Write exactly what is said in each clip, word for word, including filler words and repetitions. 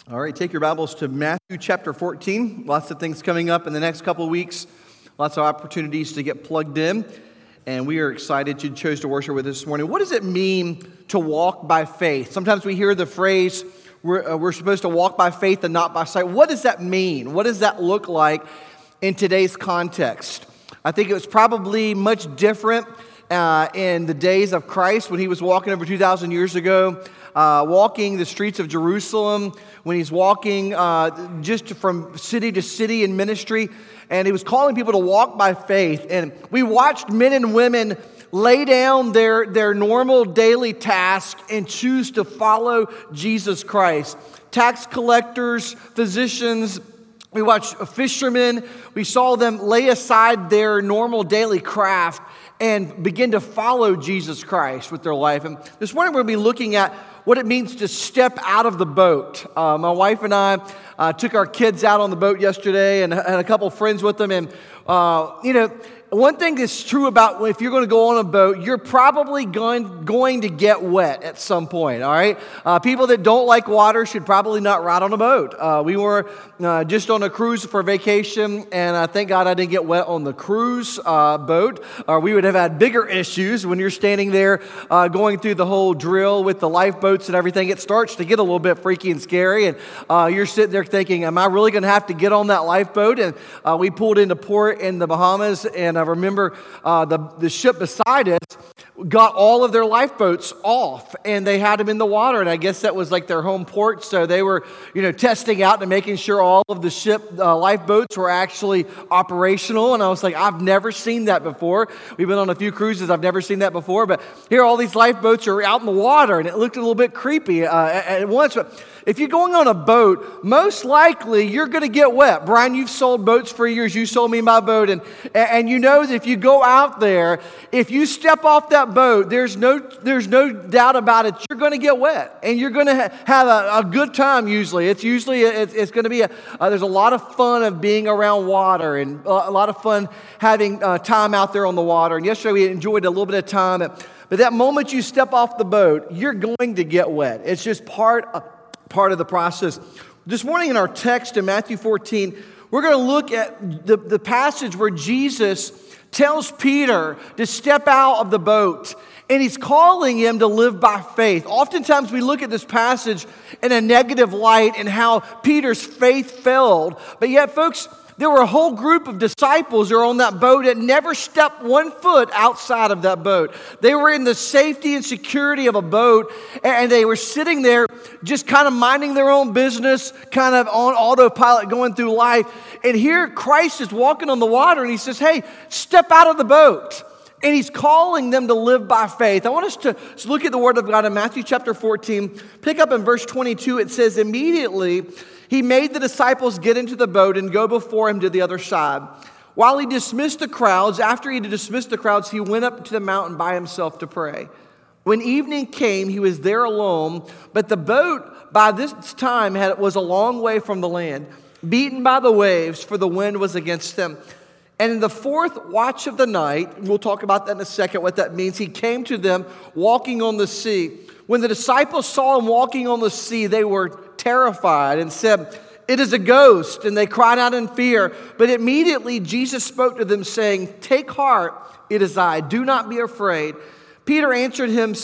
All right, take your Bibles to Matthew chapter fourteen. Lots of things coming up in the next couple of weeks. Lots of opportunities to get plugged in. And we are excited you chose to worship with us this morning. What does it mean to walk by faith? Sometimes we hear the phrase, we're, uh, we're supposed to walk by faith and not by sight. What does that mean? What does that look like in today's context? I think it was probably much different uh, in the days of Christ when he was walking over two thousand years ago. Uh, walking the streets of Jerusalem, when he's walking uh, just from city to city in ministry, and he was calling people to walk by faith. And we watched men and women lay down their, their normal daily task and choose to follow Jesus Christ. Tax collectors, physicians, we watched fishermen. We saw them lay aside their normal daily craft and begin to follow Jesus Christ with their life. And this morning we're going to be looking at what it means to step out of the boat. Uh, my wife and I uh, took our kids out on the boat yesterday and had a couple friends with them. And, uh, you know, one thing that's true about if you're going to go on a boat, you're probably going, going to get wet at some point, all right? Uh, people that don't like water should probably not ride on a boat. Uh, we were uh, just on a cruise for vacation, and uh, thank God I didn't get wet on the cruise uh, boat, or we would have had bigger issues when you're standing there uh, going through the whole drill with the lifeboats and everything. It starts to get a little bit freaky and scary, and uh, you're sitting there thinking, am I really going to have to get on that lifeboat? And uh, we pulled into port in the Bahamas, and I remember uh, the, the ship beside us got all of their lifeboats off, and they had them in the water, and I guess that was like their home port, so they were, you know, testing out and making sure all of the ship uh, lifeboats were actually operational, and I was like, I've never seen that before. We've been on a few cruises, I've never seen that before, but here all these lifeboats are out in the water, and it looked a little bit creepy uh, at, at once, but if you're going on a boat, most likely you're going to get wet. Brian, you've sold boats for years. You sold me my boat. And, and you know that if you go out there, if you step off that boat, there's no, there's no doubt about it, you're going to get wet. And you're going to ha- have a, a good time usually. It's usually, it's, it's going to be, a, uh, there's a lot of fun of being around water and a lot of fun having uh, time out there on the water. And yesterday we enjoyed a little bit of time. But, but that moment you step off the boat, you're going to get wet. It's just part of part of the process. This morning in our text in Matthew fourteen, we're going to look at the, the passage where Jesus tells Peter to step out of the boat, and he's calling him to live by faith. Oftentimes we look at this passage in a negative light and how Peter's faith failed, but yet, folks, there were a whole group of disciples who were on that boat that never stepped one foot outside of that boat. They were in the safety and security of a boat, and they were sitting there just kind of minding their own business, kind of on autopilot going through life. And here Christ is walking on the water, and he says, hey, step out of the boat. And he's calling them to live by faith. I want us to look at the Word of God in Matthew chapter fourteen. Pick up in verse twenty-two. It says, immediately he made the disciples get into the boat and go before him to the other side. While he dismissed the crowds, after he had dismissed the crowds, he went up to the mountain by himself to pray. When evening came, he was there alone, but the boat by this time had, was a long way from the land, beaten by the waves, for the wind was against them. And in the fourth watch of the night, we'll talk about that in a second, what that means, he came to them walking on the sea. When the disciples saw him walking on the sea, they were terrified and said, it is a ghost, and they cried out in fear. But immediately Jesus spoke to them, saying, take heart, it is I, do not be afraid. Peter answered him,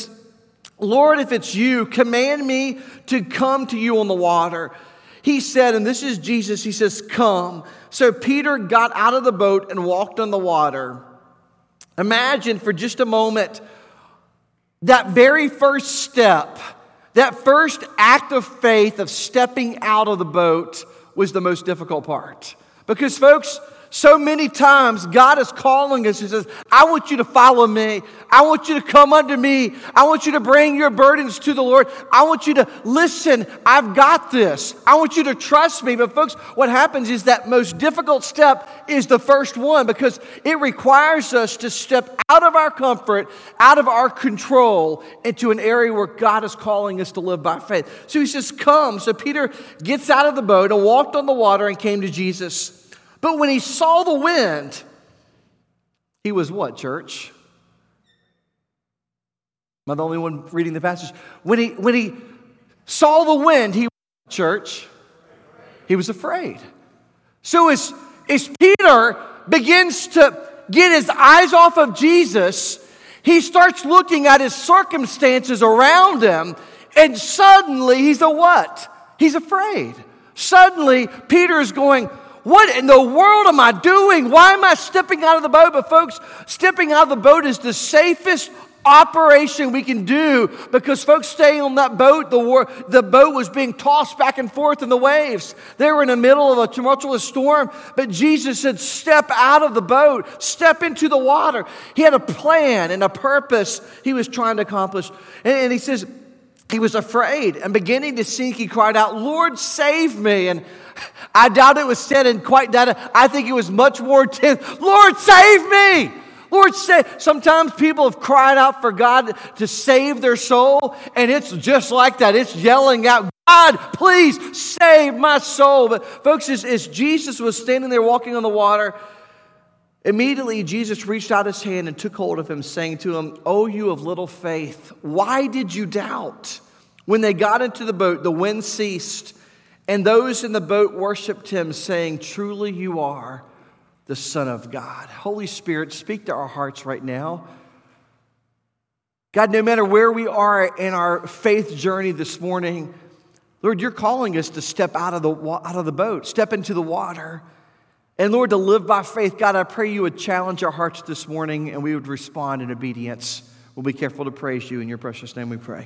Lord, if it's you, command me to come to you on the water. He said, and this is Jesus, he says, come. So Peter got out of the boat and walked on the water. Imagine for just a moment that very first step, that first act of faith of stepping out of the boat was the most difficult part. Because, folks, so many times God is calling us and says, I want you to follow me. I want you to come unto me. I want you to bring your burdens to the Lord. I want you to listen. I've got this. I want you to trust me. But folks, what happens is that most difficult step is the first one, because it requires us to step out of our comfort, out of our control, into an area where God is calling us to live by faith. So he says, come. So Peter gets out of the boat and walked on the water and came to Jesus. But when he saw the wind, he was what, church? Am I the only one reading the passage? When he when he saw the wind, he church? He was afraid. So as, as Peter begins to get his eyes off of Jesus, he starts looking at his circumstances around him, and suddenly he's a what? He's afraid. Suddenly, Peter's going, what in the world am I doing? Why am I stepping out of the boat? But folks, stepping out of the boat is the safest operation we can do, because folks staying on that boat, the, war, the boat was being tossed back and forth in the waves. They were in the middle of a tumultuous storm, but Jesus said, step out of the boat, step into the water. He had a plan and a purpose he was trying to accomplish. And, and he says, he was afraid, and beginning to sink, he cried out, Lord, save me. And I doubt it was said in quite that. I think it was much more intense. Lord, save me. Lord, say, sometimes people have cried out for God to save their soul, and it's just like that. It's yelling out, God, please save my soul. But folks, as, as Jesus was standing there walking on the water, immediately Jesus reached out his hand and took hold of him, saying to him, "O you of little faith, why did you doubt?" When they got into the boat, the wind ceased, and those in the boat worshiped him, saying, "Truly you are the Son of God." Holy Spirit, speak to our hearts right now. God, no matter where we are in our faith journey this morning, Lord, you're calling us to step out of the out of the boat, step into the water, and Lord, to live by faith. God, I pray you would challenge our hearts this morning, and we would respond in obedience. We'll be careful to praise you. In your precious name we pray.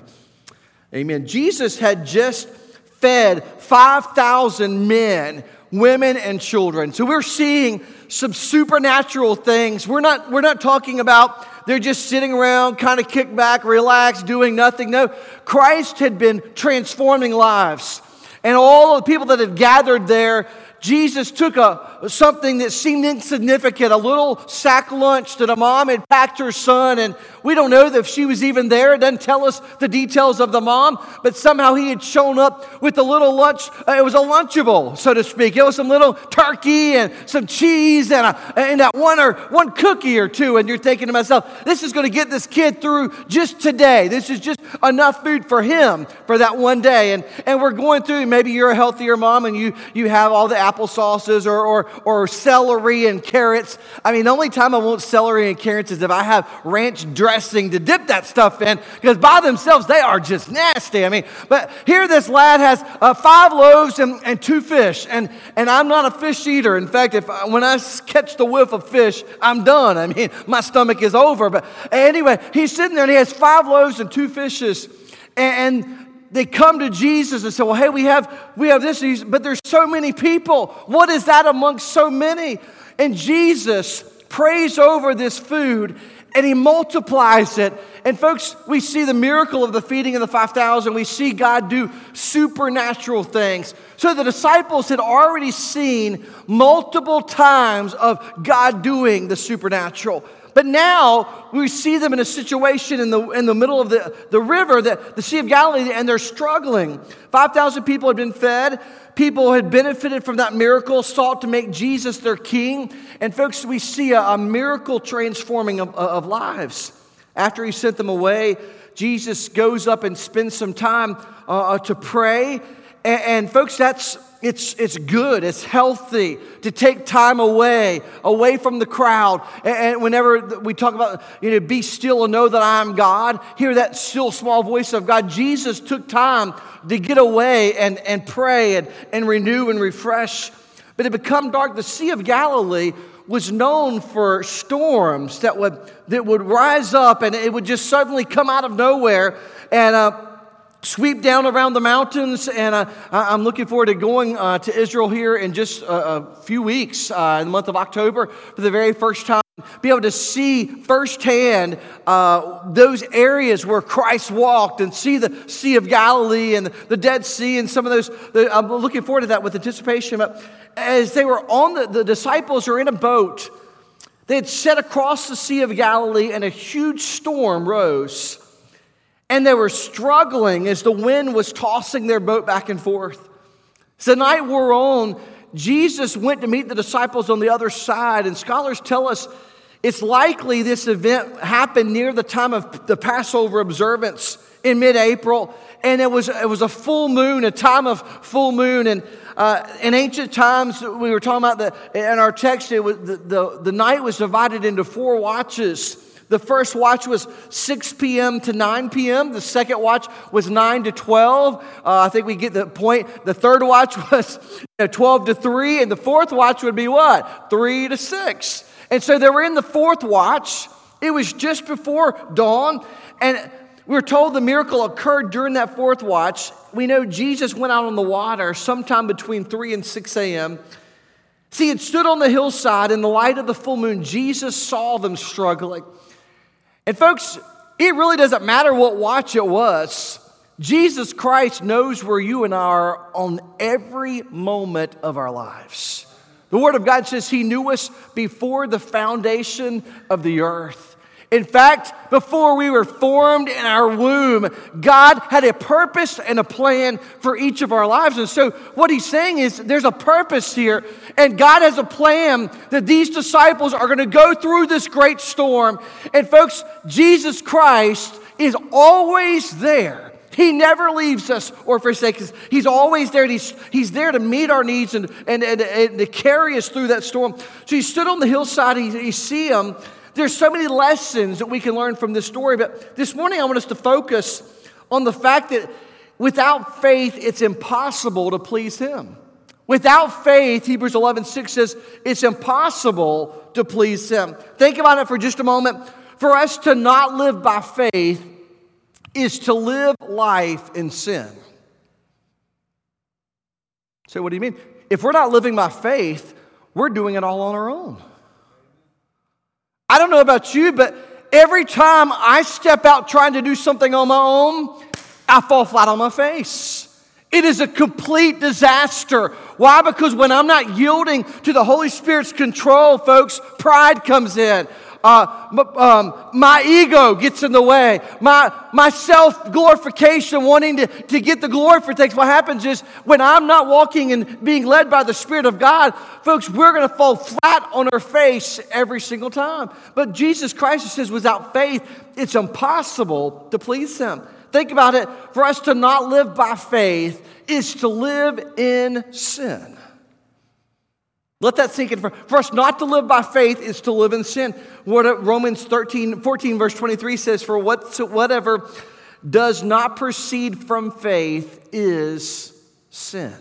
Amen. Jesus had just fed five thousand men, women and children. So we're seeing some supernatural things. We're not, we're not talking about they're just sitting around, kind of kick back, relax, doing nothing. No, Christ had been transforming lives. And all of the people that had gathered there, Jesus took a something that seemed insignificant, a little sack lunch that a mom had packed her son, and we don't know if she was even there. It doesn't tell us the details of the mom, but somehow he had shown up with a little lunch. Uh, it was a Lunchable, so to speak. It was some little turkey and some cheese and, a, and that one or one cookie or two, and you're thinking to myself, this is going to get this kid through just today. This is just enough food for him for that one day. And, and we're going through, maybe you're a healthier mom and you, you have all the apple sauces or, or, or celery and carrots. I mean, the only time I want celery and carrots is if I have ranch dressing to dip that stuff in, because by themselves, they are just nasty. I mean, but here this lad has uh, five loaves and, and two fish, and, and I'm not a fish eater. In fact, if I, when I catch the whiff of fish, I'm done. I mean, my stomach is over. But anyway, he's sitting there and he has five loaves and two fishes, and, and they come to Jesus and say, well, hey, we have we have this, but there's so many people. What is that amongst so many? And Jesus prays over this food and he multiplies it. And folks, we see the miracle of the feeding of the five thousand. We see God do supernatural things. So the disciples had already seen multiple times of God doing the supernatural. But now we see them in a situation in the in the middle of the, the river, the, the Sea of Galilee, and they're struggling. five thousand people had been fed. People had benefited from that miracle, sought to make Jesus their king. And folks, we see a, a miracle transforming of, of lives. After he sent them away, Jesus goes up and spends some time uh, to pray. And, and folks, that's It's it's good, it's healthy to take time away, away from the crowd. And, and whenever we talk about, you know, be still and know that I am God, hear that still small voice of God. Jesus took time to get away and, and pray and, and renew and refresh. But it become dark. The Sea of Galilee was known for storms that would that would rise up and it would just suddenly come out of nowhere and uh sweep down around the mountains, and uh, I'm looking forward to going uh, to Israel here in just a, a few weeks, uh, in the month of October, for the very first time. Be able to see firsthand uh, those areas where Christ walked, and see the Sea of Galilee and the Dead Sea, and some of those. The, I'm looking forward to that with anticipation. But as they were on the, the disciples are in a boat, they had set across the Sea of Galilee, and a huge storm rose. And they were struggling as the wind was tossing their boat back and forth. So the night wore on, Jesus went to meet the disciples on the other side. And scholars tell us It's likely this event happened near the time of the Passover observance in mid-April, and it was it was a full moon, a time of full moon. And uh, in ancient times, we were talking about the in our text, it was the, the the night was divided into four watches. The first watch was six p.m. to nine p.m. The second watch was nine to twelve. Uh, I think we get the point. The third watch was you know, twelve to three, and the fourth watch would be what? three to six. And so they were in the fourth watch. It was just before dawn, and we were told the miracle occurred during that fourth watch. We know Jesus went out on the water sometime between three and six a.m. See, he had stood on the hillside in the light of the full moon. Jesus saw them struggling. And folks, it really doesn't matter what watch it was. Jesus Christ knows where you and I are on every moment of our lives. The Word of God says He knew us before the foundation of the earth. In fact, before we were formed in our womb, God had a purpose and a plan for each of our lives. And so what He's saying is there's a purpose here, and God has a plan that these disciples are going to go through this great storm. And folks, Jesus Christ is always there. He never leaves us or forsakes us. He's always there. And he's, he's there to meet our needs and, and, and, and to carry us through that storm. So He stood on the hillside, and you see Him. There's so many lessons that we can learn from this story, but this morning I want us to focus on the fact that without faith, it's impossible to please Him. Without faith, Hebrews eleven six says, it's impossible to please Him. Think about it for just a moment. For us to not live by faith is to live life in sin. So what do you mean? If we're not living by faith, we're doing it all on our own. I don't know about you, but every time I step out trying to do something on my own, I fall flat on my face. It is a complete disaster. Why? Because when I'm not yielding to the Holy Spirit's control, folks, pride comes in. Uh, um, my ego gets in the way. My, my self-glorification, wanting to, to get the glory for things. What happens is when I'm not walking and being led by the Spirit of God, folks, we're going to fall flat on our face every single time. But Jesus Christ says without faith, it's impossible to please Him. Think about it. For us to not live by faith is to live in sin. Let that sink in. For, for us not to live by faith is to live in sin. What Romans thirteen, fourteen verse twenty-three says, for what, whatever does not proceed from faith is sin.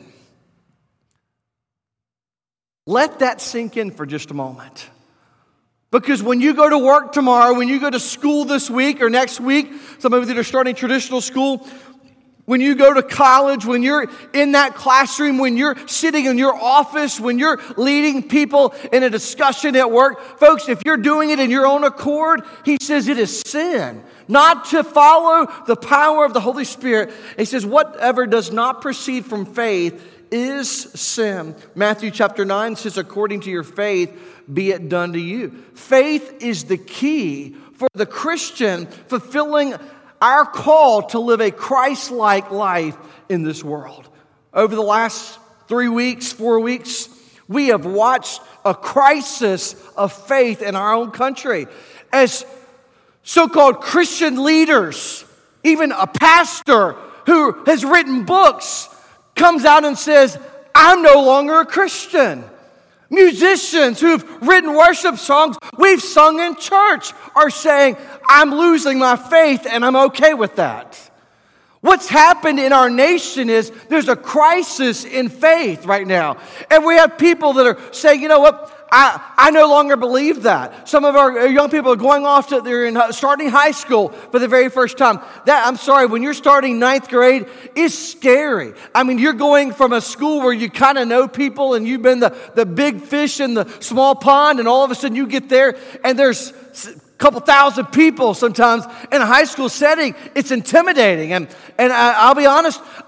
Let that sink in for just a moment. Because when you go to work tomorrow, when you go to school this week or next week, some of you that are starting traditional school, when you go to college, when you're in that classroom, when you're sitting in your office, when you're leading people in a discussion at work, folks, if you're doing it in your own accord, He says it is sin. Not to follow the power of the Holy Spirit. He says, whatever does not proceed from faith is sin. Matthew chapter nine says, according to your faith, be it done to you. Faith is the key for the Christian fulfilling our call to live a Christ-like life in this world. Over the last three weeks, four weeks, we have watched a crisis of faith in our own country. As so-called Christian leaders, even a pastor who has written books, comes out and says, I'm no longer a Christian. Musicians who've written worship songs we've sung in church are saying, I'm losing my faith and I'm okay with that. What's happened in our nation is there's a crisis in faith right now. And we have people that are saying, you know what, I, I no longer believe that. Some of our young people are going off to, they're in, starting high school for the very first time. That, I'm sorry, when you're starting ninth grade, it's scary. I mean, you're going from a school where you kind of know people and you've been the, the big fish in the small pond, and all of a sudden you get there and there's couple thousand people sometimes in a high school setting. It's intimidating. And, and I, I'll be honest,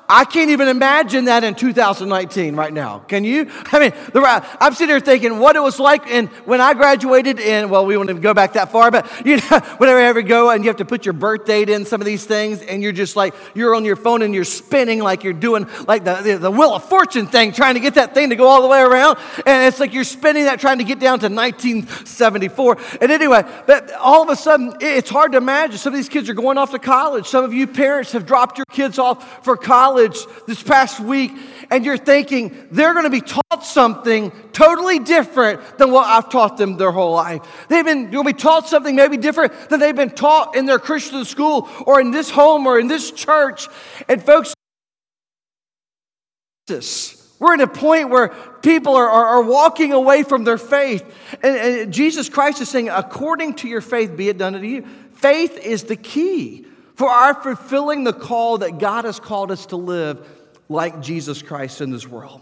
I can't even imagine that in two thousand nineteen right now. Can you? I mean, the, I'm sitting here thinking what it was like in, when I graduated in, well, we won't even go back that far, but you know, whenever you ever go and you have to put your birth date in some of these things, and you're just like, you're on your phone and you're spinning like you're doing like the, the, the Wheel of Fortune thing, trying to get that thing to go all the way around. And it's like you're spinning that, trying to get down to nineteen seventy-four. And anyway, but all of a sudden, it's hard to imagine. Some of these kids are going off to college. Some of you parents have dropped your kids off for college this past week, and you're thinking they're going to be taught something totally different than what I've taught them their whole life. They've been going to be taught something maybe different than they've been taught in their Christian school or in this home or in this church. And folks, we're at a point where people are, are, are walking away from their faith. And, and Jesus Christ is saying, according to your faith, be it done unto you. Faith is the key for our fulfilling the call that God has called us to live like Jesus Christ in this world.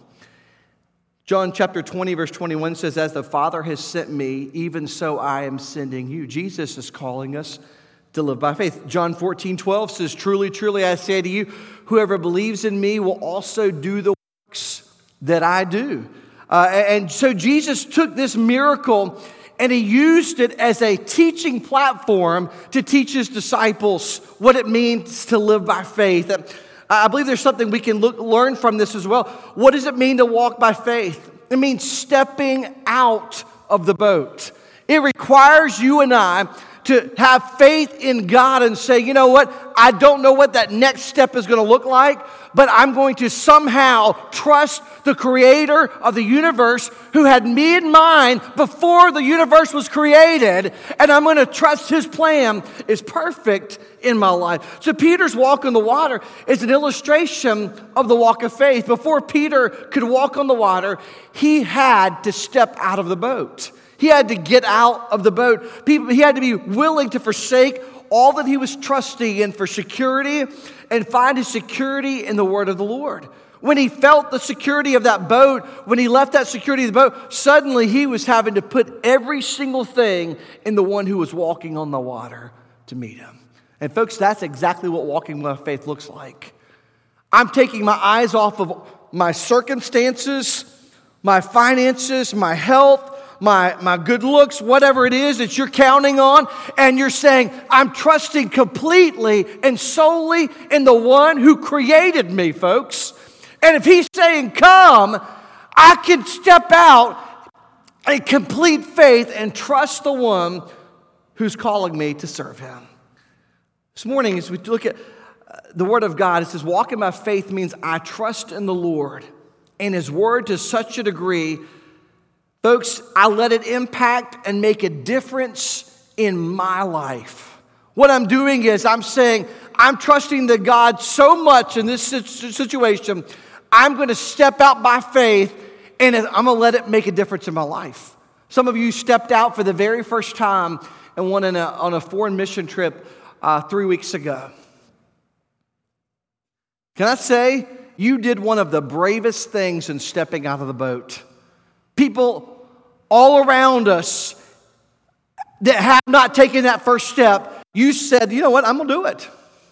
John chapter twenty, verse twenty-one says, as the Father has sent me, even so I am sending you. Jesus is calling us to live by faith. John fourteen, twelve says, truly, truly, I say to you, whoever believes in me will also do the works that I do. Uh, and so Jesus took this miracle and he used it as a teaching platform to teach his disciples what it means to live by faith. I believe there's something we can look, learn from this as well. What does it mean to walk by faith? It means stepping out of the boat. It requires you and I to have faith in God and say, you know what, I don't know what that next step is going to look like, but I'm going to somehow trust the creator of the universe who had me in mind before the universe was created, and I'm going to trust his plan is perfect in my life. So Peter's walk on the water is an illustration of the walk of faith. Before Peter could walk on the water, he had to step out of the boat. He had to get out of the boat. People, he had to be willing to forsake all that he was trusting in for security and find his security in the word of the Lord. When he felt the security of that boat, when he left that security of the boat, suddenly he was having to put every single thing in the one who was walking on the water to meet him. And folks, that's exactly what walking by faith looks like. I'm taking my eyes off of my circumstances, my finances, my health, My, my good looks, whatever it is that you're counting on, and you're saying, I'm trusting completely and solely in the one who created me, folks. And if he's saying, come, I can step out in complete faith and trust the one who's calling me to serve him. This morning, as we look at the word of God, it says, walking by faith means I trust in the Lord and his word to such a degree, folks, I let it impact and make a difference in my life. What I'm doing is I'm saying, I'm trusting the God so much in this situation, I'm going to step out by faith and I'm going to let it make a difference in my life. Some of you stepped out for the very first time and went on a, on a foreign mission trip uh, three weeks ago. Can I say, you did one of the bravest things in stepping out of the boat. People all around us that have not taken that first step, you said, you know what, I'm going to do it.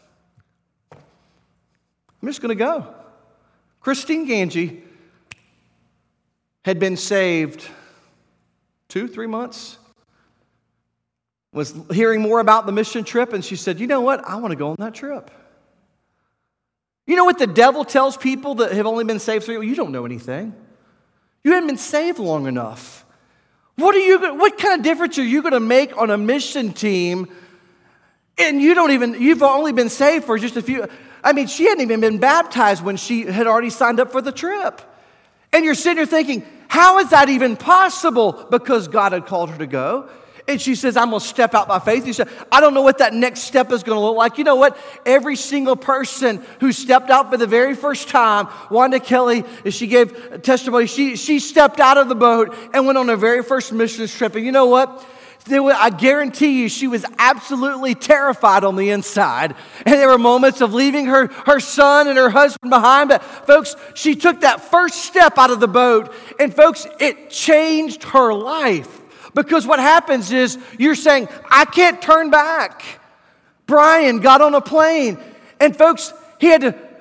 I'm just going to go. Christine Ganji had been saved two, three months, was hearing more about the mission trip, and she said, you know what, I want to go on that trip. You know what the devil tells people that have only been saved three? Well, you don't know anything. You haven't been saved long enough. What are you? What kind of difference are you going to make on a mission team? And you don't even, you've only been saved for just a few. I mean, she hadn't even been baptized when she had already signed up for the trip. And you're sitting there thinking, how is that even possible? Because God had called her to go. And she says, I'm going to step out by faith. You said, I don't know what that next step is going to look like. You know what? Every single person who stepped out for the very first time, Wanda Kelly, as she gave testimony, she, she stepped out of the boat and went on her very first mission trip. And you know what? There were, I guarantee you she was absolutely terrified on the inside. And there were moments of leaving her, her son and her husband behind. But folks, she took that first step out of the boat. And folks, it changed her life. Because what happens is you're saying, I can't turn back. Brian got on a plane. And folks, he had to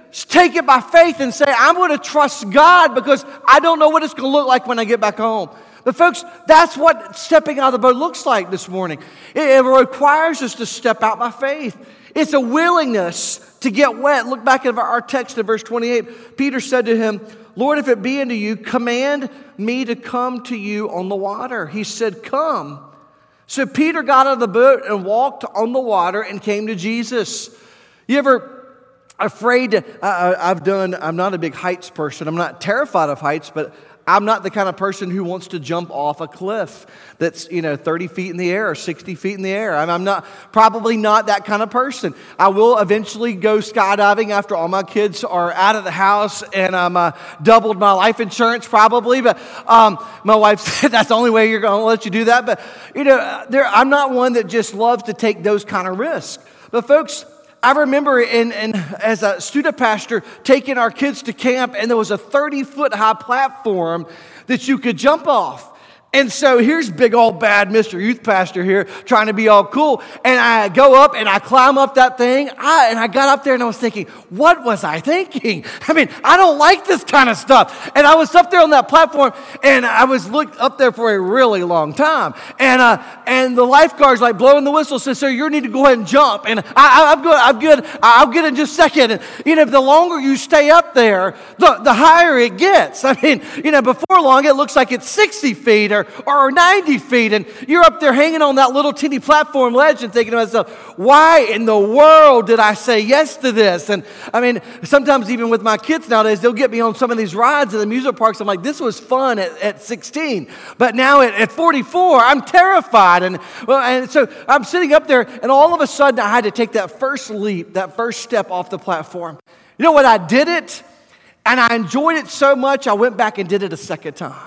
take it by faith and say, I'm going to trust God because I don't know what it's going to look like when I get back home. But folks, that's what stepping out of the boat looks like this morning. It, it requires us to step out by faith. It's a willingness to get wet. Look back at our text in verse twenty-eight. Peter said to him, Lord, if it be unto you, command me to come to you on the water. He said, come. So Peter got out of the boat and walked on the water and came to Jesus. You ever afraid to, uh, I've done, I'm not a big heights person. I'm not terrified of heights, but I'm not the kind of person who wants to jump off a cliff that's, you know, thirty feet in the air or sixty feet in the air. I'm, I'm not, probably not that kind of person. I will eventually go skydiving after all my kids are out of the house and I'm uh, doubled my life insurance probably. But um, my wife said that's the only way you're going to let you do that. But, you know, there, I'm not one that just loves to take those kind of risks. But folks, I remember in, in, as a student pastor taking our kids to camp, and there was a thirty-foot high platform that you could jump off. And so here's big old bad Mister Youth Pastor here trying to be all cool. And I go up and I climb up that thing. I, and I got up there and I was thinking, what was I thinking? I mean, I don't like this kind of stuff. And I was up there on that platform and I was looked up there for a really long time. And uh, and the lifeguard's like blowing the whistle, says, sir, you need to go ahead and jump. And I, I, I'm good, I'm good, I'll get in just a second. And, you know, the longer you stay up there, the, the higher it gets. I mean, you know, before long, it looks like it's sixty feet or or ninety feet, and you're up there hanging on that little teeny platform ledge and thinking to myself, why in the world did I say yes to this? And I mean, sometimes even with my kids nowadays, they'll get me on some of these rides at the music parks. I'm like, this was fun at, at sixteen, but now at, at forty-four, I'm terrified. And well, and so I'm sitting up there, and all of a sudden, I had to take that first leap, that first step off the platform. You know what? I did it, and I enjoyed it so much, I went back and did it a second time.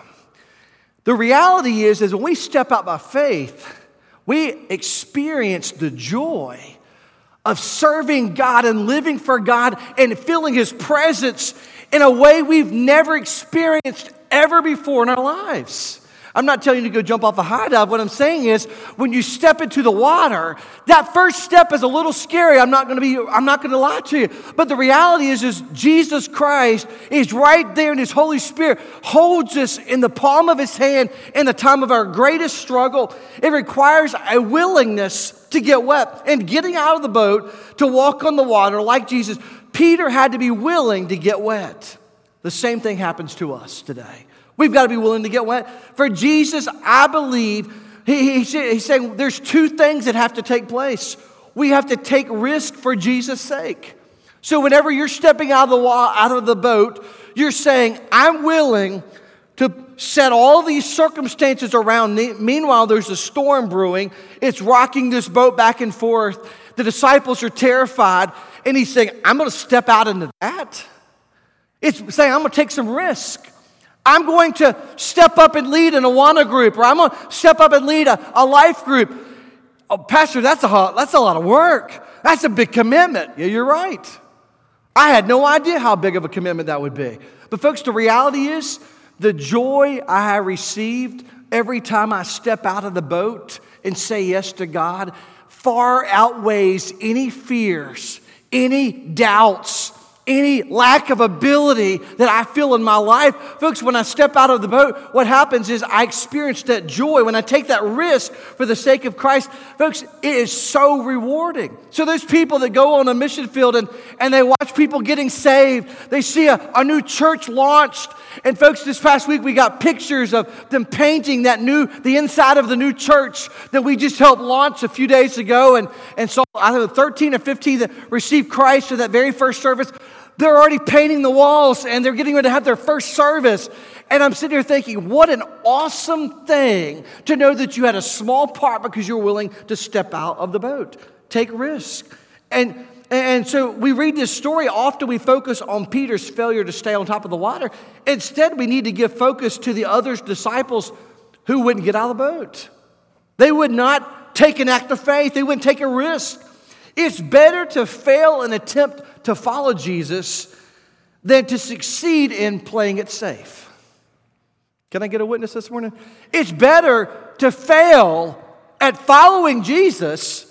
The reality is, is when we step out by faith, we experience the joy of serving God and living for God and feeling His presence in a way we've never experienced ever before in our lives. I'm not telling you to go jump off a high dive. What I'm saying is, when you step into the water, that first step is a little scary. I'm not going to be, I'm not going to lie to you. But the reality is, is Jesus Christ is right there, and His Holy Spirit holds us in the palm of His hand in the time of our greatest struggle. It requires a willingness to get wet and getting out of the boat to walk on the water like Jesus. Peter had to be willing to get wet. The same thing happens to us today. We've got to be willing to get wet. For Jesus, I believe, he, he, he's saying there's two things that have to take place. We have to take risk for Jesus' sake. So whenever you're stepping out of the wa- out of the boat, you're saying, I'm willing to set all these circumstances around me. Meanwhile, there's a storm brewing. It's rocking this boat back and forth. The disciples are terrified. And he's saying, I'm going to step out into that. It's saying, I'm going to take some risk. I'm going to step up and lead an Awana group, or I'm going to step up and lead a, a life group. Oh, Pastor, that's a, that's a lot of work. That's a big commitment. Yeah, you're right. I had no idea how big of a commitment that would be. But folks, the reality is, the joy I have received every time I step out of the boat and say yes to God far outweighs any fears, any doubts, any lack of ability that I feel in my life. Folks, when I step out of the boat, what happens is I experience that joy. When I take that risk for the sake of Christ, folks, it is so rewarding. So there's people that go on a mission field and, and they watch people getting saved. They see a, a new church launched. And folks, this past week we got pictures of them painting that new, the inside of the new church that we just helped launch a few days ago. And, and so I think thirteen or fifteen that received Christ for that very first service. They're already painting the walls and they're getting ready to have their first service. And I'm sitting here thinking, what an awesome thing to know that you had a small part because you're willing to step out of the boat, take risk. And, and so we read this story. Often we focus on Peter's failure to stay on top of the water. Instead, we need to give focus to the other disciples who wouldn't get out of the boat. They would not take an act of faith. They wouldn't take a risk. It's better to fail an attempt to follow Jesus than to succeed in playing it safe. Can I get a witness this morning? It's better to fail at following Jesus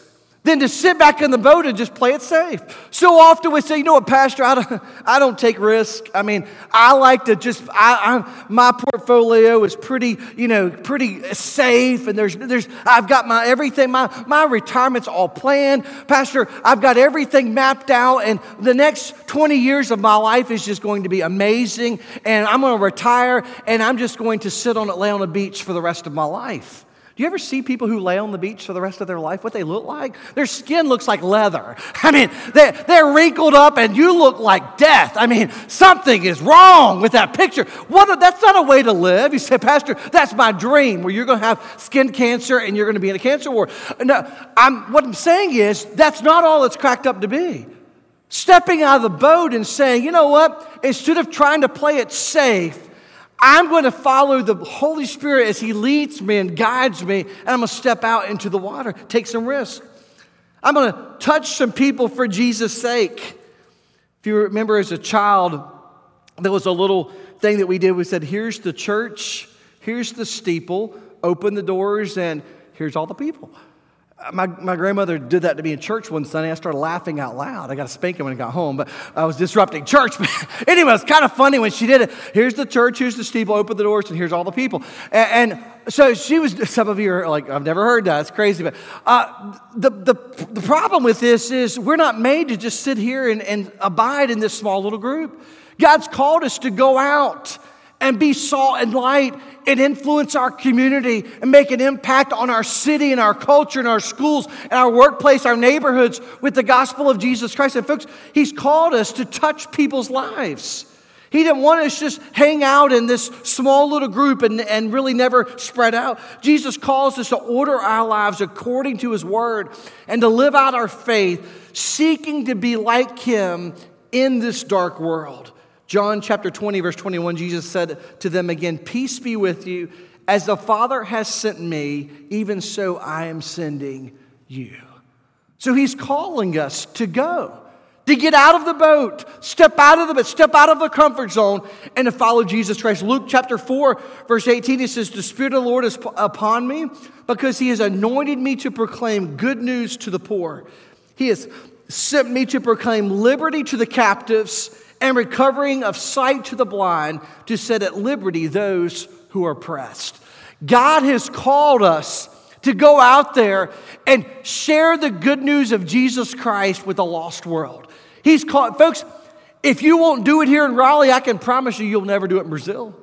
than to sit back in the boat and just play it safe. So often we say, you know what, Pastor, I don't, I don't take risks. I mean, I like to just, I, I, my portfolio is pretty, you know, pretty safe, and there's, there's, I've got my everything, my, my retirement's all planned. Pastor, I've got everything mapped out, and the next twenty years of my life is just going to be amazing, and I'm going to retire, and I'm just going to sit on it, lay on the beach for the rest of my life. Do you ever see people who lay on the beach for the rest of their life, what they look like? Their skin looks like leather. I mean, they're, they're wrinkled up and you look like death. I mean, something is wrong with that picture. What? That's not a way to live. You say, Pastor, that's my dream, where you're going to have skin cancer and you're going to be in a cancer ward. No, I'm, what I'm saying is, that's not all it's cracked up to be. Stepping out of the boat and saying, you know what? Instead of trying to play it safe, I'm going to follow the Holy Spirit as He leads me and guides me, and I'm going to step out into the water, take some risks. I'm going to touch some people for Jesus' sake. If you remember as a child, there was a little thing that we did. We said, here's the church, here's the steeple, open the doors, and here's all the people. My, my grandmother did that to me in church one Sunday. I started laughing out loud. I got to spank him when I got home, but I was disrupting church. But anyway, it was kind of funny when she did it. Here's the church, here's the steeple, open the doors, and here's all the people. And, and so she was, some of you are like, I've never heard that. It's crazy. But uh, the, the, the problem with this is we're not made to just sit here and, and abide in this small little group. God's called us to go out and be salt and light and influence our community and make an impact on our city and our culture and our schools and our workplace, our neighborhoods with the gospel of Jesus Christ. And folks, He's called us to touch people's lives. He didn't want us to just hang out in this small little group and, and really never spread out. Jesus calls us to order our lives according to His word and to live out our faith, seeking to be like Him in this dark world. John chapter twenty, verse twenty-one, Jesus said to them again, peace be with you. As the Father has sent me, even so I am sending you. So He's calling us to go, to get out of the boat, step out of the boat, step out of the comfort zone, and to follow Jesus Christ. Luke chapter four, verse eighteen, it says, the Spirit of the Lord is upon me because He has anointed me to proclaim good news to the poor. He has sent me to proclaim liberty to the captives and recovering of sight to the blind, to set at liberty those who are oppressed. God has called us to go out there and share the good news of Jesus Christ with a lost world. He's called, folks, if you won't do it here in Raleigh, I can promise you you'll never do it in Brazil.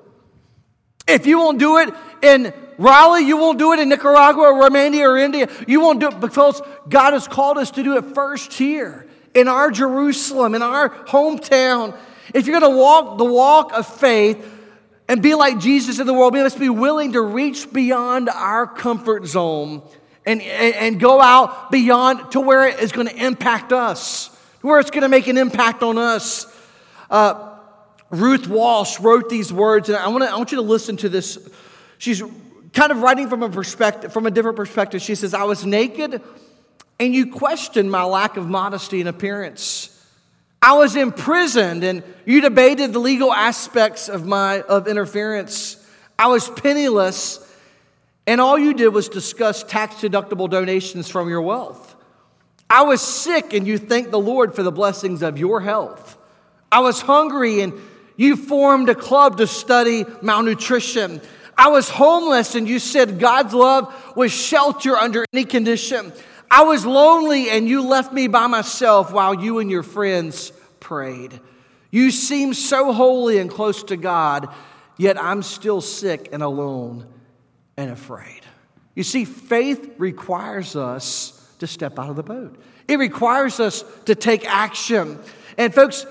If you won't do it in Raleigh, you won't do it in Nicaragua or Romania or India. You won't do it because God has called us to do it first here, in our Jerusalem, in our hometown. If you're going to walk the walk of faith and be like Jesus in the world, we must be willing to reach beyond our comfort zone and, and, and go out beyond to where it is going to impact us, where it's going to make an impact on us. Uh, Ruth Walsh wrote these words, and I want to, I want you to listen to this. She's kind of writing from a perspective, from a different perspective. She says, I was naked, and you questioned my lack of modesty and appearance. I was imprisoned, and you debated the legal aspects of my of interference. I was penniless, and all you did was discuss tax-deductible donations from your wealth. I was sick, and you thanked the Lord for the blessings of your health. I was hungry, and you formed a club to study malnutrition. I was homeless, and you said God's love was shelter under any condition. I was lonely, and you left me by myself while you and your friends prayed. You seem so holy and close to God, yet I'm still sick and alone and afraid. You see, faith requires us to step out of the boat. It requires us to take action. And folks,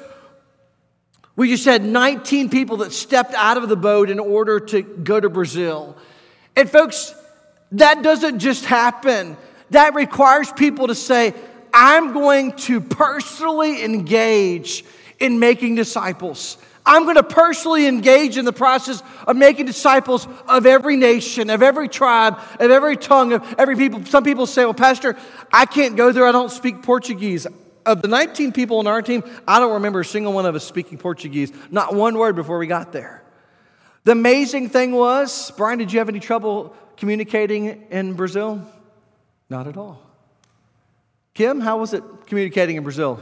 we just had nineteen people that stepped out of the boat in order to go to Brazil. And folks, that doesn't just happen. That requires people to say, I'm going to personally engage in making disciples. I'm going to personally engage in the process of making disciples of every nation, of every tribe, of every tongue, of every people. Some people say, well, Pastor, I can't go there. I don't speak Portuguese. Of the nineteen people on our team, I don't remember a single one of us speaking Portuguese. Not one word before we got there. The amazing thing was, Brian, did you have any trouble communicating in Brazil? Not at all. Kim, how was it communicating in Brazil?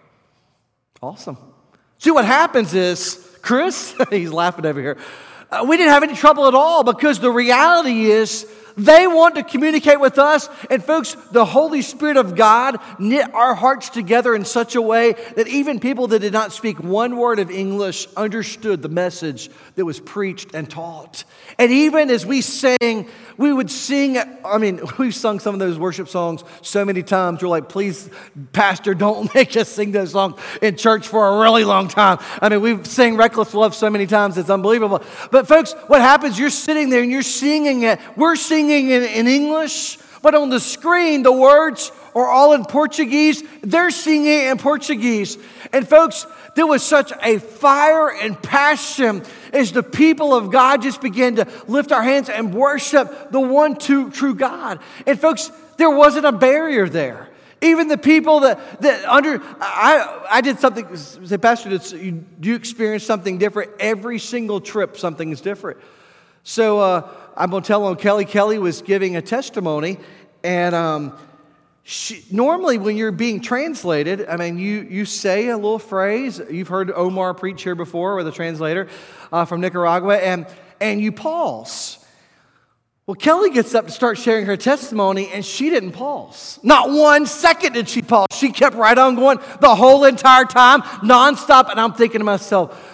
Awesome. See, what happens is, Chris, he's laughing over here, uh, we didn't have any trouble at all because the reality is they want to communicate with us. And folks, the Holy Spirit of God knit our hearts together in such a way that even people that did not speak one word of English understood the message that was preached and taught. And even as we sang, we would sing, I mean, we've sung some of those worship songs so many times. We're like, please, Pastor, don't make us sing those songs in church for a really long time. I mean, we've sang Reckless Love so many times, it's unbelievable. But folks, what happens, you're sitting there and you're singing it. We're singing in, in English, but on the screen, the words are all in Portuguese. They're singing it in Portuguese. And folks, there was such a fire and passion as the people of God just began to lift our hands and worship the one true, true God. And folks, there wasn't a barrier there. Even the people that, that under, I, I did something, say, Pastor, do you experience something different? Every single trip, something is different. So uh, I'm going to tell on Kelly. Kelly was giving a testimony, and um, she, normally when you're being translated, I mean, you, you say a little phrase. You've heard Omar preach here before with a translator uh, from Nicaragua, and, and you pause. Well, Kelly gets up to start sharing her testimony, and she didn't pause. Not one second did she pause. She kept right on going the whole entire time, nonstop, and I'm thinking to myself,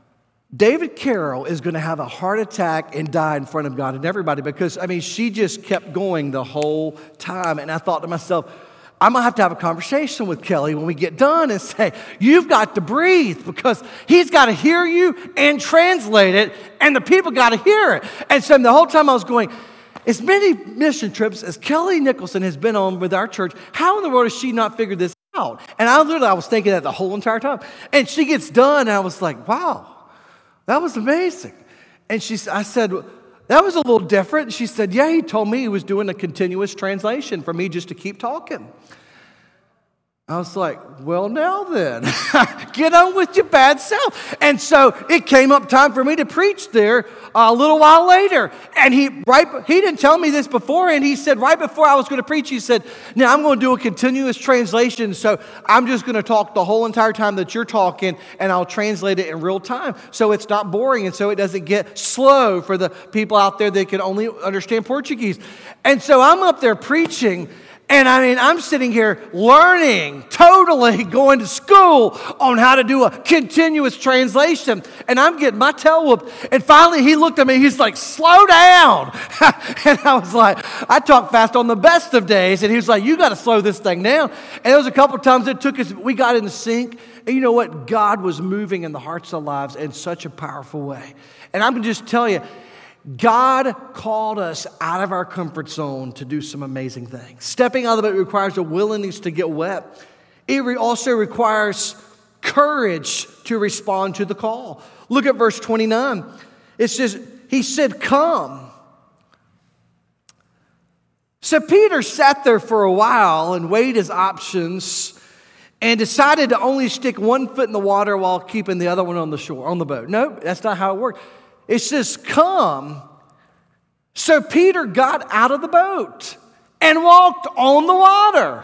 David Carroll is going to have a heart attack and die in front of God and everybody because, I mean, she just kept going the whole time. And I thought to myself, I'm going to have to have a conversation with Kelly when we get done and say, you've got to breathe because he's got to hear you and translate it, and the people got to hear it. And so the whole time I was going, as many mission trips as Kelly Nicholson has been on with our church, how in the world has she not figured this out? And I literally, I was thinking that the whole entire time. And she gets done, and I was like, wow. That was amazing. And she, I said, that was a little different. She said, yeah, he told me he was doing a continuous translation for me just to keep talking. I was like, well, now then, get on with your bad self. And so it came up time for me to preach there a little while later. And he right he didn't tell me this before, and he said right before I was going to preach, he said, now I'm going to do a continuous translation, so I'm just going to talk the whole entire time that you're talking, and I'll translate it in real time so it's not boring and so it doesn't get slow for the people out there that can only understand Portuguese. And so I'm up there preaching, and I mean, I'm sitting here learning, totally going to school on how to do a continuous translation. And I'm getting my tail whooped. And finally, he looked at me. He's like, slow down. And I was like, I talk fast on the best of days. And he was like, you got to slow this thing down. And there was a couple of times it took us, we got in the sync. And you know what? God was moving in the hearts of lives in such a powerful way. And I'm going to just tell you, God called us out of our comfort zone to do some amazing things. Stepping out of the boat requires a willingness to get wet. It also requires courage to respond to the call. Look at verse twenty-nine. It says, he said, come. So Peter sat there for a while and weighed his options and decided to only stick one foot in the water while keeping the other one on the shore, on the boat. No, that's not how it worked. It says, come. So Peter got out of the boat and walked on the water.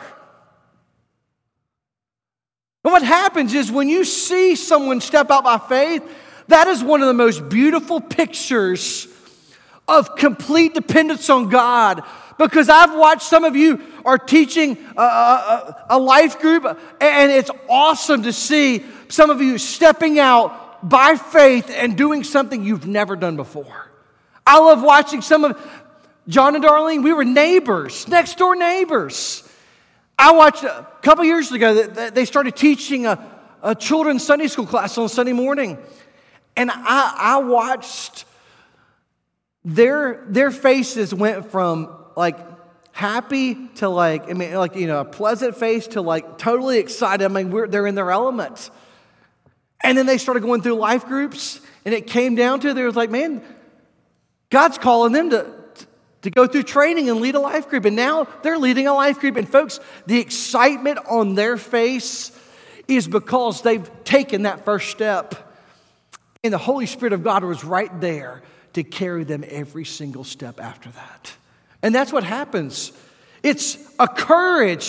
And what happens is when you see someone step out by faith, that is one of the most beautiful pictures of complete dependence on God. Because I've watched some of you are teaching a, a, a life group, and it's awesome to see some of you stepping out by faith and doing something you've never done before. I love watching some of John and Darlene. We were neighbors, next door neighbors. I watched a couple years ago that they started teaching a, a children's Sunday school class on Sunday morning. And I, I watched their, their faces went from like happy to like, I mean, like, you know, a pleasant face to like totally excited. I mean, we're, they're in their element. And then they started going through life groups, and it came down to, they was like, man, God's calling them to, to go through training and lead a life group. And now they're leading a life group. And folks, the excitement on their face is because they've taken that first step. And the Holy Spirit of God was right there to carry them every single step after that. And that's what happens. It's a courage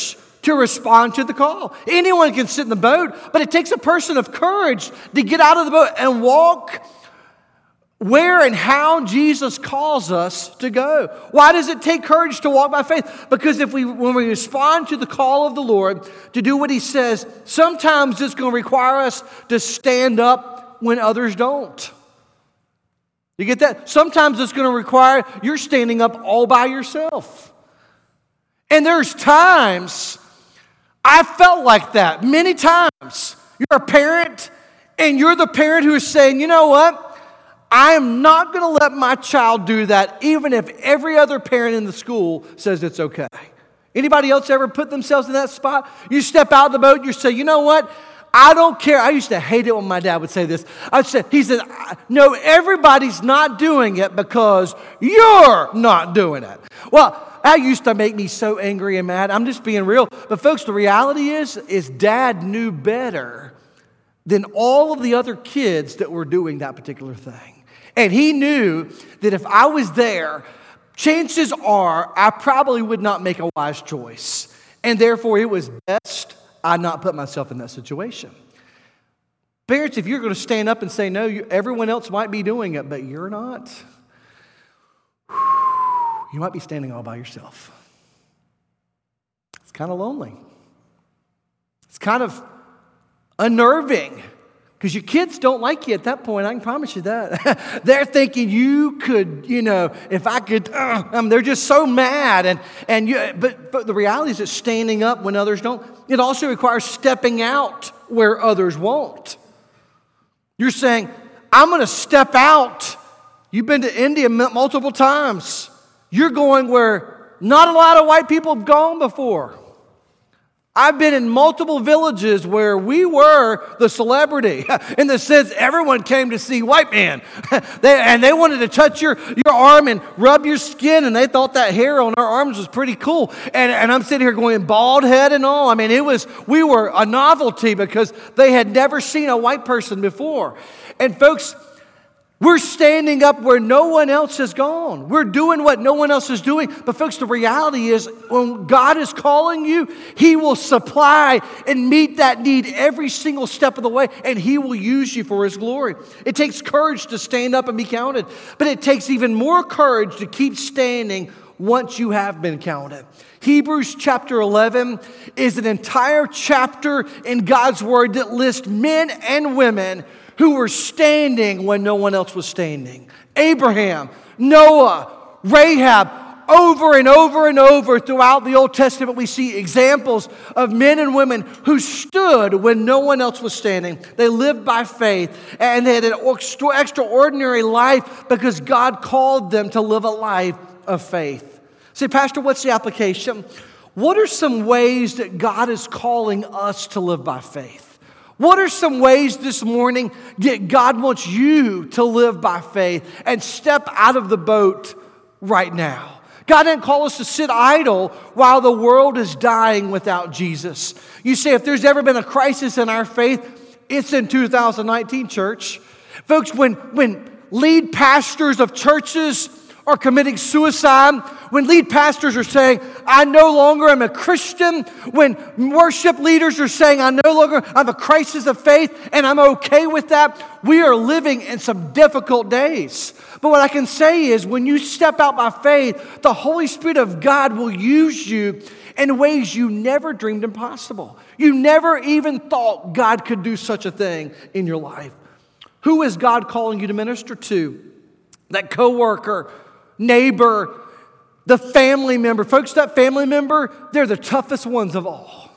to respond to the call. Anyone can sit in the boat, but it takes a person of courage to get out of the boat and walk where and how Jesus calls us to go. Why does it take courage to walk by faith? Because if we, when we respond to the call of the Lord to do what He says, sometimes it's going to require us to stand up when others don't. You get that? Sometimes it's going to require you're standing up all by yourself. And there's times I felt like that many times. You're a parent, and you're the parent who is saying, you know what? I am not going to let my child do that, even if every other parent in the school says it's okay. Anybody else ever put themselves in that spot? You step out of the boat, you say, you know what? I don't care. I used to hate it when my dad would say this. I would say, he said, no, everybody's not doing it because you're not doing it. Well, that used to make me so angry and mad. I'm just being real. But folks, the reality is, is Dad knew better than all of the other kids that were doing that particular thing. And he knew that if I was there, chances are I probably would not make a wise choice. And therefore, it was best I not put myself in that situation. Parents, if you're going to stand up and say, no, you, everyone else might be doing it, but you're not, you might be standing all by yourself. It's kind of lonely. It's kind of unnerving. Because your kids don't like you at that point, I can promise you that. They're thinking you could, you know, if I could, uh, um, they're just so mad. And, and you, but, but the reality is that standing up when others don't, it also requires stepping out where others won't. You're saying, I'm going to step out. You've been to India multiple times. You're going where not a lot of white people have gone before. I've been in multiple villages where we were the celebrity in the sense everyone came to see white man. they, and they wanted to touch your, your arm and rub your skin, and they thought that hair on our arms was pretty cool. And, and I'm sitting here going bald head and all. I mean, it was we were a novelty because they had never seen a white person before. And folks, we're standing up where no one else has gone. We're doing what no one else is doing. But folks, the reality is when God is calling you, He will supply and meet that need every single step of the way, and He will use you for His glory. It takes courage to stand up and be counted, but it takes even more courage to keep standing once you have been counted. Hebrews chapter eleven is an entire chapter in God's Word that lists men and women who were standing when no one else was standing. Abraham, Noah, Rahab, over and over and over throughout the Old Testament, we see examples of men and women who stood when no one else was standing. They lived by faith, and they had an extraordinary life because God called them to live a life of faith. Say, Pastor, what's the application? What are some ways that God is calling us to live by faith? What are some ways this morning that God wants you to live by faith and step out of the boat right now? God didn't call us to sit idle while the world is dying without Jesus. You say, if there's ever been a crisis in our faith, it's in two thousand nineteen, church. Folks, when, when lead pastors of churches are committing suicide, when lead pastors are saying, I no longer am a Christian, when worship leaders are saying, I no longer have a crisis of faith, and I'm okay with that, we are living in some difficult days. But what I can say is, when you step out by faith, the Holy Spirit of God will use you in ways you never dreamed impossible. You never even thought God could do such a thing in your life. Who is God calling you to minister to? That coworker, neighbor, the family member. Folks, that family member, they're the toughest ones of all.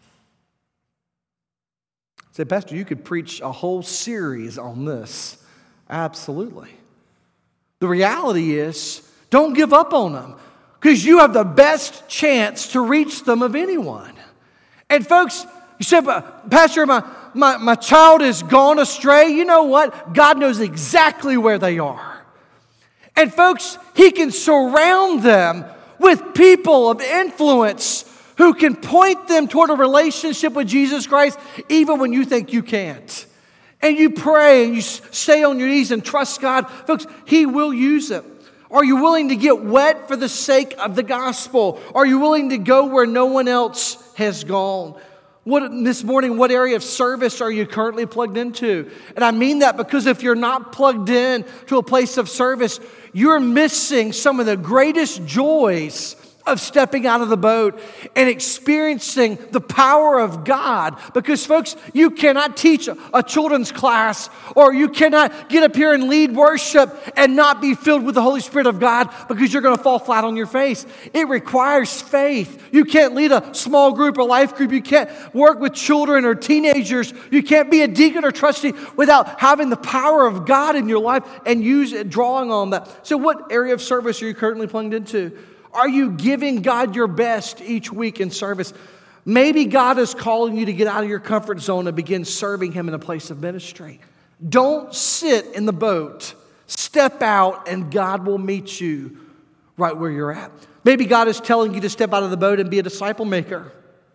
Say, Pastor, you could preach a whole series on this. Absolutely. The reality is, don't give up on them, because you have the best chance to reach them of anyone. And folks, you said, Pastor, my, my, my child is gone astray. You know what? God knows exactly where they are. And folks, He can surround them with people of influence who can point them toward a relationship with Jesus Christ even when you think you can't. And you pray and you stay on your knees and trust God. Folks, He will use it. Are you willing to get wet for the sake of the gospel? Are you willing to go where no one else has gone. What, this morning, what area of service are you currently plugged into? And I mean that because if you're not plugged in to a place of service, you're missing some of the greatest joys of stepping out of the boat and experiencing the power of God. Because folks, you cannot teach a children's class, or you cannot get up here and lead worship and not be filled with the Holy Spirit of God, because you're going to fall flat on your face. It requires faith. You can't lead a small group or life group. You can't work with children or teenagers. You can't be a deacon or trustee without having the power of God in your life and use it, drawing on that. So what area of service are you currently plugged into? Are you giving God your best each week in service? Maybe God is calling you to get out of your comfort zone and begin serving Him in a place of ministry. Don't sit in the boat. Step out and God will meet you right where you're at. Maybe God is telling you to step out of the boat and be a disciple maker.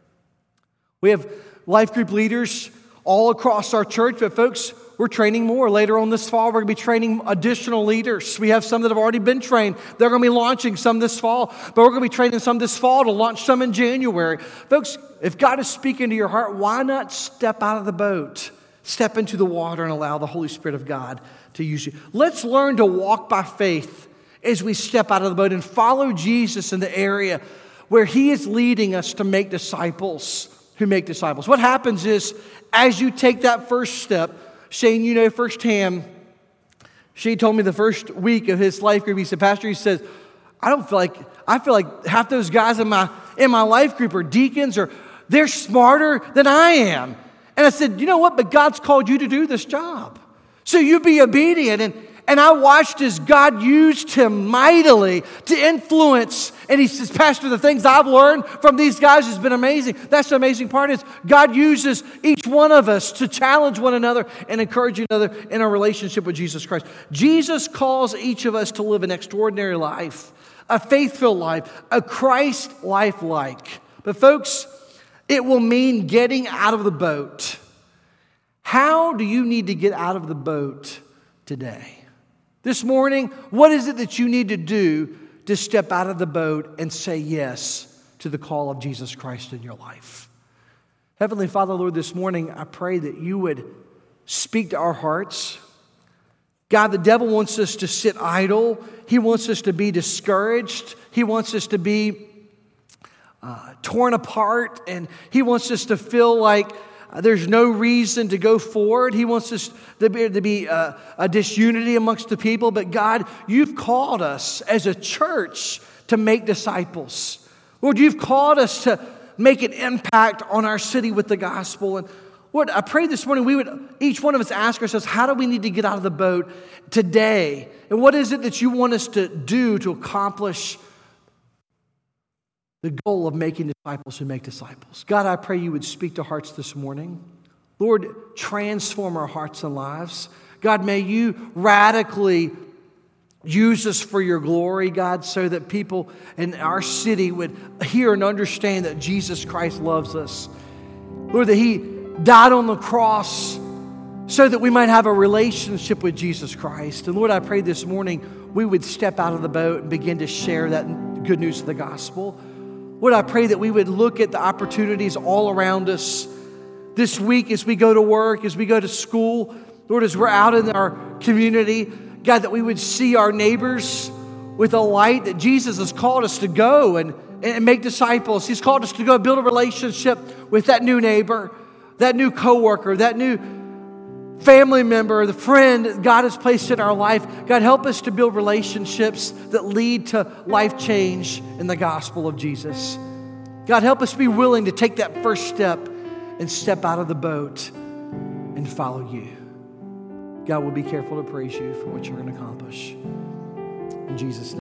We have life group leaders all across our church, but folks, we're training more. Later on this fall, we're going to be training additional leaders. We have some that have already been trained. They're going to be launching some this fall, but we're going to be training some this fall to launch some in January. Folks, if God is speaking to your heart, why not step out of the boat, step into the water, and allow the Holy Spirit of God to use you? Let's learn to walk by faith as we step out of the boat and follow Jesus in the area where He is leading us to make disciples who make disciples. What happens is, as you take that first step, Shane, you know firsthand, Shane told me the first week of his life group, he said, Pastor, he says, I don't feel like, I feel like half those guys in my, in my life group are deacons, or they're smarter than I am. And I said, you know what? But God's called you to do this job. So you be obedient. And, and I watched as God used him mightily to influence. And he says, Pastor, the things I've learned from these guys has been amazing. That's the amazing part is God uses each one of us to challenge one another and encourage each other in our relationship with Jesus Christ. Jesus calls each of us to live an extraordinary life, a faith-filled life, a Christ life like. But folks, it will mean getting out of the boat. How do you need to get out of the boat today? This morning, what is it that you need to do to step out of the boat and say yes to the call of Jesus Christ in your life? Heavenly Father, Lord, this morning, I pray that you would speak to our hearts. God, the devil wants us to sit idle. He wants us to be discouraged. He wants us to be uh, torn apart, and he wants us to feel like there's no reason to go forward. He wants us to be, to be uh, a disunity amongst the people. But God, you've called us as a church to make disciples. Lord, you've called us to make an impact on our city with the gospel. And Lord, I pray this morning we would, each one of us ask ourselves, how do we need to get out of the boat today? And what is it that you want us to do to accomplish the goal of making disciples who make disciples? God, I pray you would speak to hearts this morning. Lord, transform our hearts and lives. God, may you radically use us for your glory, God, so that people in our city would hear and understand that Jesus Christ loves us. Lord, that he died on the cross so that we might have a relationship with Jesus Christ. And Lord, I pray this morning we would step out of the boat and begin to share that good news of the gospel. Lord, I pray that we would look at the opportunities all around us this week as we go to work, as we go to school. Lord, as we're out in our community, God, that we would see our neighbors with a light that Jesus has called us to go and, and make disciples. He's called us to go build a relationship with that new neighbor, that new coworker, that new family member, the friend that God has placed in our life. God, help us to build relationships that lead to life change in the gospel of Jesus. God, help us be willing to take that first step and step out of the boat and follow you. God, we'll be careful to praise you for what you're going to accomplish. In Jesus' name.